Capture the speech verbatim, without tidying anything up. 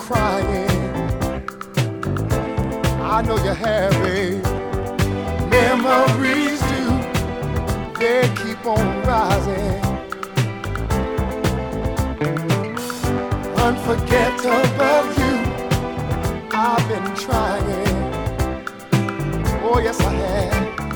crying. I know you have it. Memories do, they keep on rising. Unforgettable you, I've been trying. Oh yes I have.